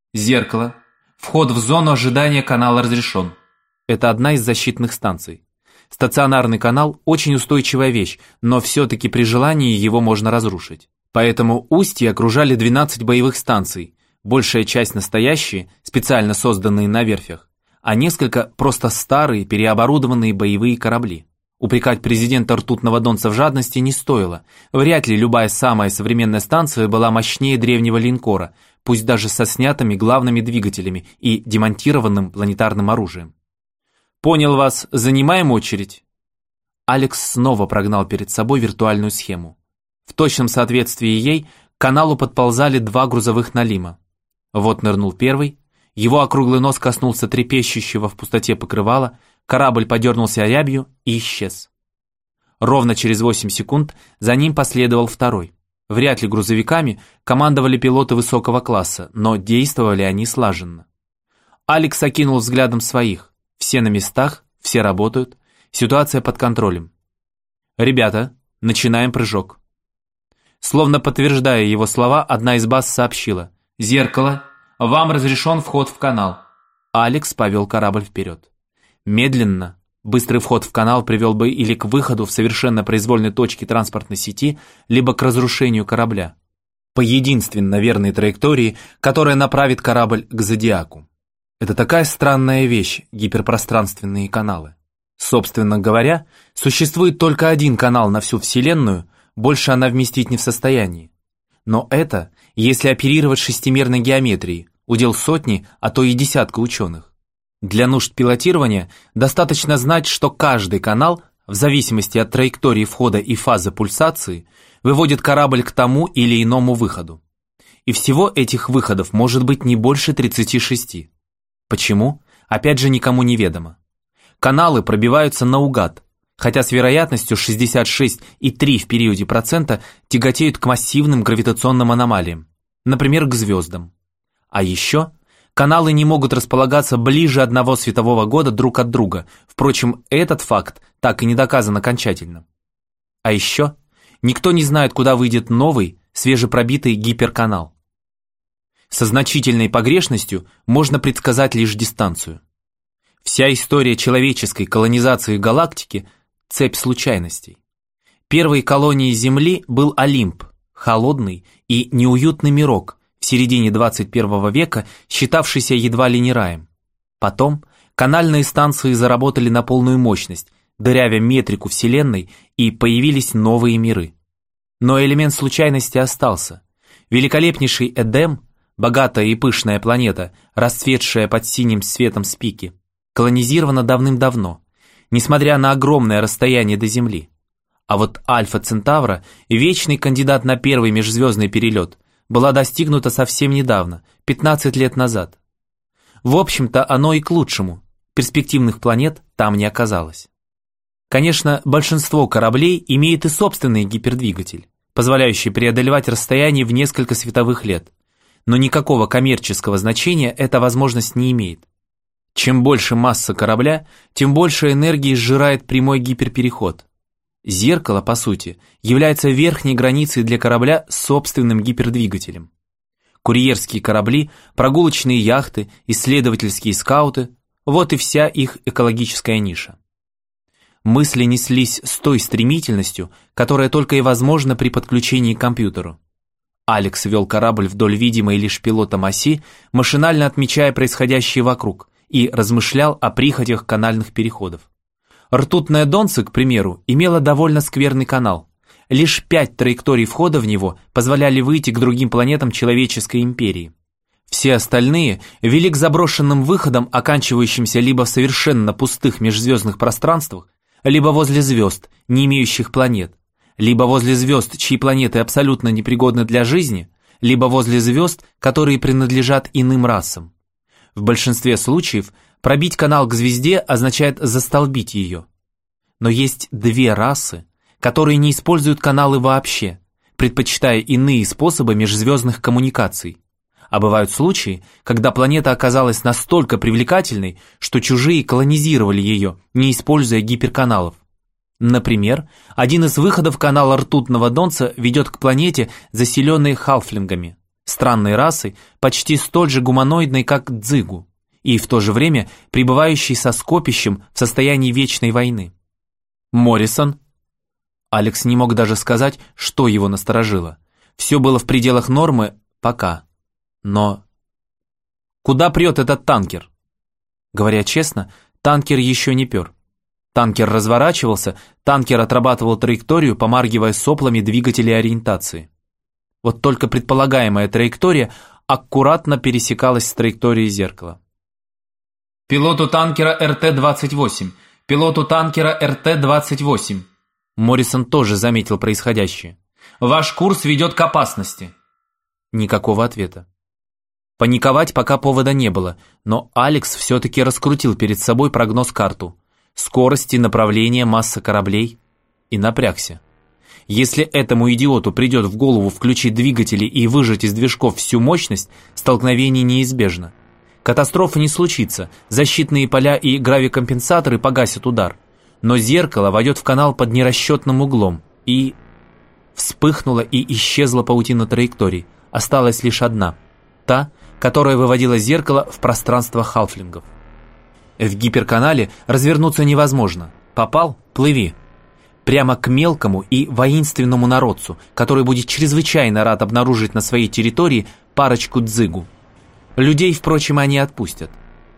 Зеркало. Вход в зону ожидания канала разрешен. Это одна из защитных станций. Стационарный канал – очень устойчивая вещь, но все-таки при желании его можно разрушить. Поэтому устье окружали 12 боевых станций, большая часть настоящие, специально созданные на верфях, а несколько просто старые переоборудованные боевые корабли. Упрекать президента Ртутного Донца в жадности не стоило. Вряд ли любая самая современная станция была мощнее древнего линкора, пусть даже со снятыми главными двигателями и демонтированным планетарным оружием. «Понял вас, занимаем очередь». Алекс снова прогнал перед собой виртуальную схему. В точном соответствии ей к каналу подползали 2 грузовых налима. Вот нырнул первый, его округлый нос коснулся трепещущего в пустоте покрывала, корабль подернулся рябью и исчез. Ровно через 8 секунд за ним последовал второй. Вряд ли грузовиками командовали пилоты высокого класса, но действовали они слаженно. Алекс окинул взглядом своих. Все на местах, все работают, ситуация под контролем. «Ребята, начинаем прыжок». Словно подтверждая его слова, одна из баз сообщила: «Зеркало, вам разрешен вход в канал». Алекс повел корабль вперед. Медленно, быстрый вход в канал привел бы или к выходу в совершенно произвольной точке транспортной сети, либо к разрушению корабля. По единственно верной траектории, которая направит корабль к Зодиаку. Это такая странная вещь, гиперпространственные каналы. Собственно говоря, существует только один канал на всю Вселенную, больше она вместить не в состоянии. Но это, если оперировать шестимерной геометрией, удел сотни, а то и десятка ученых. Для нужд пилотирования достаточно знать, что каждый канал, в зависимости от траектории входа и фазы пульсации, выводит корабль к тому или иному выходу. И всего этих выходов может быть не больше 36. Почему? Опять же, никому не ведомо. Каналы пробиваются наугад, хотя с вероятностью 66,3 в периоде процента тяготеют к массивным гравитационным аномалиям, например, к звездам. А еще каналы не могут располагаться ближе 1 светового года друг от друга, впрочем, этот факт так и не доказан окончательно. А еще никто не знает, куда выйдет новый, свежепробитый гиперканал. Со значительной погрешностью можно предсказать лишь дистанцию. Вся история человеческой колонизации галактики – цепь случайностей. Первой колонией Земли был Олимп, холодный и неуютный мирок, в середине 21 века считавшийся едва ли не раем. Потом канальные станции заработали на полную мощность, дырявя метрику Вселенной, и появились новые миры. Но элемент случайности остался. Великолепнейший Эдем, богатая и пышная планета, расцветшая под синим светом Спики, колонизирована давным-давно, несмотря на огромное расстояние до Земли. А вот Альфа Центавра, вечный кандидат на первый межзвездный перелет, была достигнута совсем недавно, 15 лет назад. В общем-то, оно и к лучшему, перспективных планет там не оказалось. Конечно, большинство кораблей имеет и собственный гипердвигатель, позволяющий преодолевать расстояние в несколько световых лет, но никакого коммерческого значения эта возможность не имеет. Чем больше масса корабля, тем больше энергии сжирает прямой гиперпереход. Зеркало, по сути, является верхней границей для корабля с собственным гипердвигателем. Курьерские корабли, прогулочные яхты, исследовательские скауты – вот и вся их экологическая ниша. Мысли неслись с той стремительностью, которая только и возможна при подключении к компьютеру. Алекс вел корабль вдоль видимой лишь пилотом оси, машинально отмечая происходящее вокруг, и размышлял о прихотях канальных переходов. Ртутное Донце, к примеру, имело довольно скверный канал. Лишь 5 траекторий входа в него позволяли выйти к другим планетам человеческой империи. Все остальные вели к заброшенным выходам, оканчивающимся либо в совершенно пустых межзвездных пространствах, либо возле звезд, не имеющих планет, либо возле звезд, чьи планеты абсолютно непригодны для жизни, либо возле звезд, которые принадлежат иным расам. В большинстве случаев пробить канал к звезде означает застолбить ее. Но есть 2 расы, которые не используют каналы вообще, предпочитая иные способы межзвездных коммуникаций. А бывают случаи, когда планета оказалась настолько привлекательной, что чужие колонизировали ее, не используя гиперканалов. Например, один из выходов канала Ртутного Донца ведет к планете, заселенной халфлингами, странной расы, почти столь же гуманоидной, как Дзыгу, и в то же время пребывающей со скопищем в состоянии вечной войны. Моррисон? Алекс не мог даже сказать, что его насторожило. Все было в пределах нормы пока. Но куда прет этот танкер? Говоря честно, танкер еще не пер. Танкер разворачивался, танкер отрабатывал траекторию, помаргивая соплами двигателей ориентации. Вот только предполагаемая траектория аккуратно пересекалась с траекторией зеркала. «Пилоту танкера РТ-28! Пилоту танкера РТ-28!» Моррисон тоже заметил происходящее. «Ваш курс ведет к опасности!» Никакого ответа. Паниковать пока повода не было, но Алекс все-таки раскрутил перед собой прогноз-карту. Скорости, направление, масса кораблей. И напрягся. Если этому идиоту придет в голову включить двигатели и выжать из движков всю мощность, столкновение неизбежно. Катастрофа не случится, защитные поля и гравикомпенсаторы погасят удар. Но зеркало войдет в канал под нерасчетным углом, и... Вспыхнула и исчезла паутина траекторий. Осталась лишь одна. Та, которая выводила зеркало в пространство халфлингов. В гиперканале развернуться невозможно. Попал – плыви. Прямо к мелкому и воинственному народцу, который будет чрезвычайно рад обнаружить на своей территории парочку дзыгу. Людей, впрочем, они отпустят.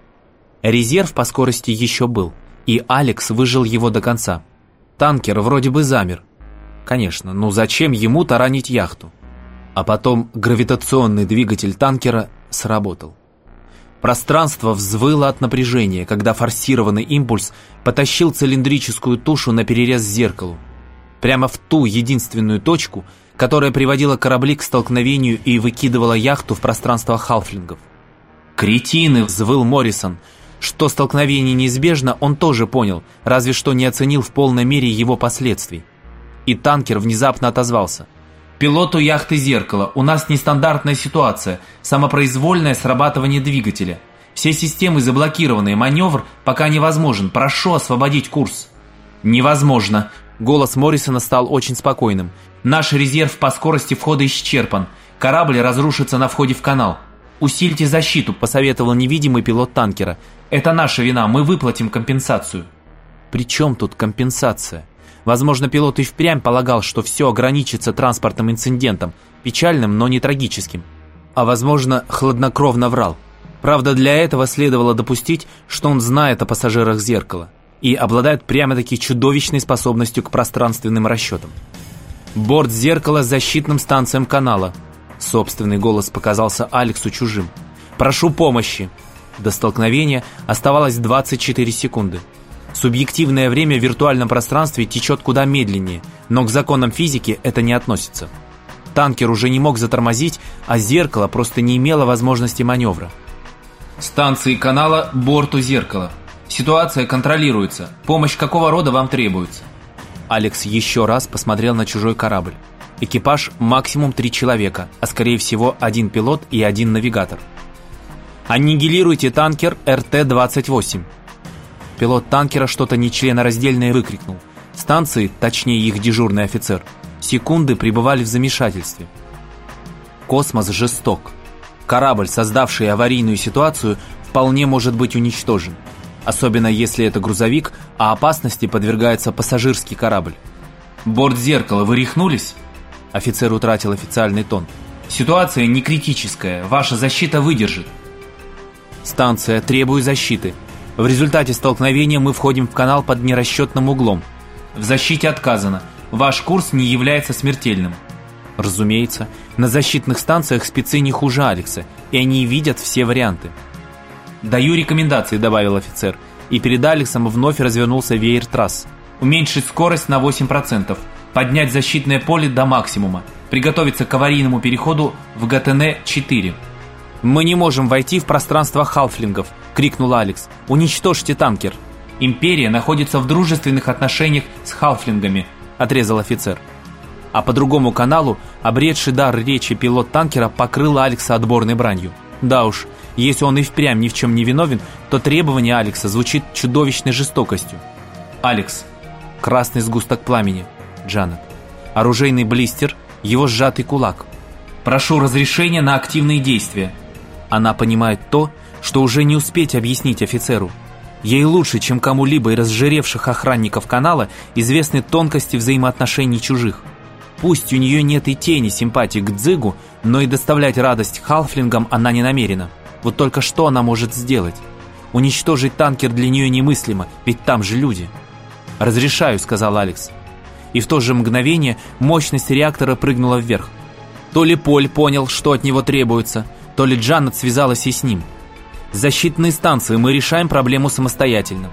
Резерв по скорости еще был, и Алекс выжил его до конца. Танкер вроде бы замер. Конечно, ну зачем ему таранить яхту? А потом гравитационный двигатель танкера сработал. Пространство взвыло от напряжения, когда форсированный импульс потащил цилиндрическую тушу на перерез зеркалу. Прямо в ту единственную точку, которая приводила корабли к столкновению и выкидывала яхту в пространство халфлингов. «Кретины!» – взвыл Моррисон. Что столкновение неизбежно, он тоже понял, разве что не оценил в полной мере его последствий. И танкер внезапно отозвался. «Пилоту яхты «Зеркало», у нас нестандартная ситуация, самопроизвольное срабатывание двигателя. Все системы заблокированы, маневр пока невозможен, прошу освободить курс». «Невозможно», — голос Моррисона стал очень спокойным. «Наш резерв по скорости входа исчерпан, корабль разрушится на входе в канал. Усильте защиту», — посоветовал невидимый пилот танкера. «Это наша вина, мы выплатим компенсацию». «При чем тут компенсация?» Возможно, пилот и впрямь полагал, что все ограничится транспортным инцидентом, печальным, но не трагическим. А возможно, хладнокровно врал. Правда, для этого следовало допустить, что он знает о пассажирах зеркала и обладает прямо-таки чудовищной способностью к пространственным расчетам. «Борт зеркала с защитным станциям канала». Собственный голос показался Алексу чужим. «Прошу помощи». До столкновения оставалось 24 секунды. Субъективное время в виртуальном пространстве течет куда медленнее, но к законам физики это не относится. Танкер уже не мог затормозить, а зеркало просто не имело возможности маневра. «Станции канала, борту зеркала. Ситуация контролируется. Помощь какого рода вам требуется?» Алекс еще раз посмотрел на чужой корабль. Экипаж максимум 3 человека, а скорее всего 1 пилот и 1 навигатор. «Аннигилируйте танкер РТ-28». Пилот танкера что-то нечленораздельное выкрикнул. Станции, точнее их дежурный офицер, секунды пребывали в замешательстве. Космос жесток. Корабль, создавший аварийную ситуацию, вполне может быть уничтожен. Особенно если это грузовик, а опасности подвергается пассажирский корабль. «Борт зеркала, вы рехнулись?» Офицер утратил официальный тон. «Ситуация не критическая, ваша защита выдержит». «Станция, требую защиты. В результате столкновения мы входим в канал под нерасчетным углом. В защите отказано. Ваш курс не является смертельным». Разумеется, на защитных станциях спецы не хуже Алекса, и они видят все варианты. «Даю рекомендации», — добавил офицер, и перед Алексом вновь развернулся веер трасс. «Уменьшить скорость на 8%, поднять защитное поле до максимума, приготовиться к аварийному переходу в ГТН-4». «Мы не можем войти в пространство халфлингов», — крикнул Алекс. «Уничтожьте танкер». «Империя находится в дружественных отношениях с халфлингами», — отрезал офицер. А по другому каналу, обретший дар речи пилот танкера покрыл Алекса отборной бранью. Да уж, если он и впрямь ни в чем не виновен, то требование Алекса звучит чудовищной жестокостью. «Алекс». Красный сгусток пламени. Джанет. Оружейный блистер, его сжатый кулак. Прошу разрешения на активные действия». Она понимает то, что уже не успеть объяснить офицеру. Ей лучше, чем кому-либо из разжиревших охранников канала, известны тонкости взаимоотношений чужих. Пусть у нее нет и тени симпатии к Дзигу, но и доставлять радость халфлингам она не намерена. Вот только что она может сделать? Уничтожить танкер для нее немыслимо, ведь там же люди. «Разрешаю», — сказал Алекс. И в то же мгновение мощность реактора прыгнула вверх. То ли Поль понял, что от него требуется, то ли Джанет связалась и с ним. «Защитные станции, мы решаем проблему самостоятельно».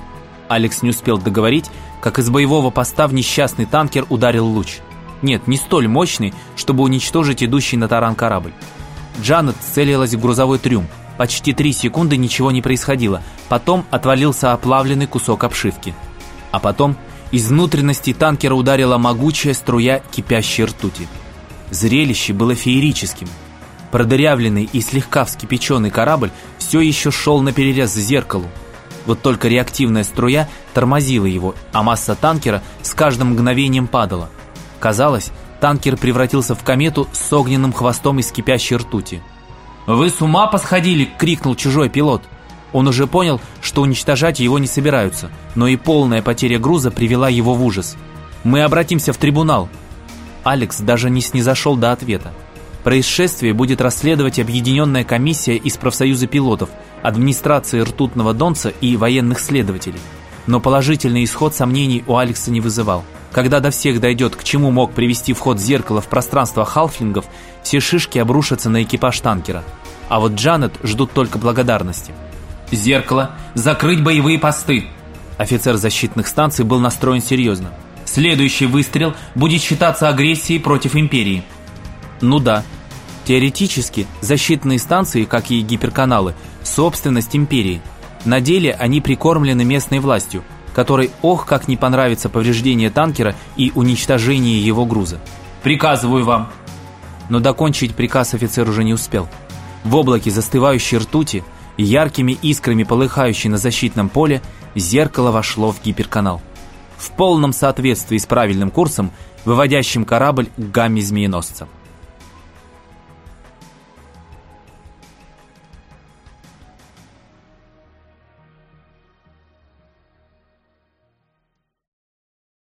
Алекс не успел договорить, как из боевого поста в несчастный танкер ударил луч. Нет, не столь мощный, чтобы уничтожить идущий на таран корабль. Джанет целилась в грузовой трюм. Почти 3 секунды ничего не происходило. Потом отвалился оплавленный кусок обшивки. А потом из внутренности танкера ударила могучая струя кипящей ртути. Зрелище было феерическим. Продырявленный и слегка вскипяченный корабль все еще шел наперерез зеркалу. Вот только реактивная струя тормозила его, а масса танкера с каждым мгновением падала. Казалось, танкер превратился в комету с огненным хвостом из кипящей ртути. «Вы с ума посходили!» — крикнул чужой пилот. Он уже понял, что уничтожать его не собираются, но и полная потеря груза привела его в ужас. «Мы обратимся в трибунал!» Алекс даже не снизошел до ответа. Происшествие будет расследовать объединенная комиссия из профсоюза пилотов, администрации ртутного донца и военных следователей. Но положительный исход сомнений у Алекса не вызывал. Когда до всех дойдет, к чему мог привести вход зеркала в пространство халфлингов, все шишки обрушатся на экипаж танкера. А вот Джанет ждут только благодарности. «Зеркало! Закрыть боевые посты!» Офицер защитных станций был настроен серьезно. «Следующий выстрел будет считаться агрессией против империи». Ну да, теоретически защитные станции, как и гиперканалы, собственность империи. На деле они прикормлены местной властью, которой ох как не понравится повреждение танкера и уничтожение его груза. «Приказываю вам!» Но докончить приказ офицер уже не успел. В облаке застывающей ртути, яркими искрами полыхающей на защитном поле, зеркало вошло в гиперканал. В полном соответствии с правильным курсом, выводящим корабль к гамме змееносца.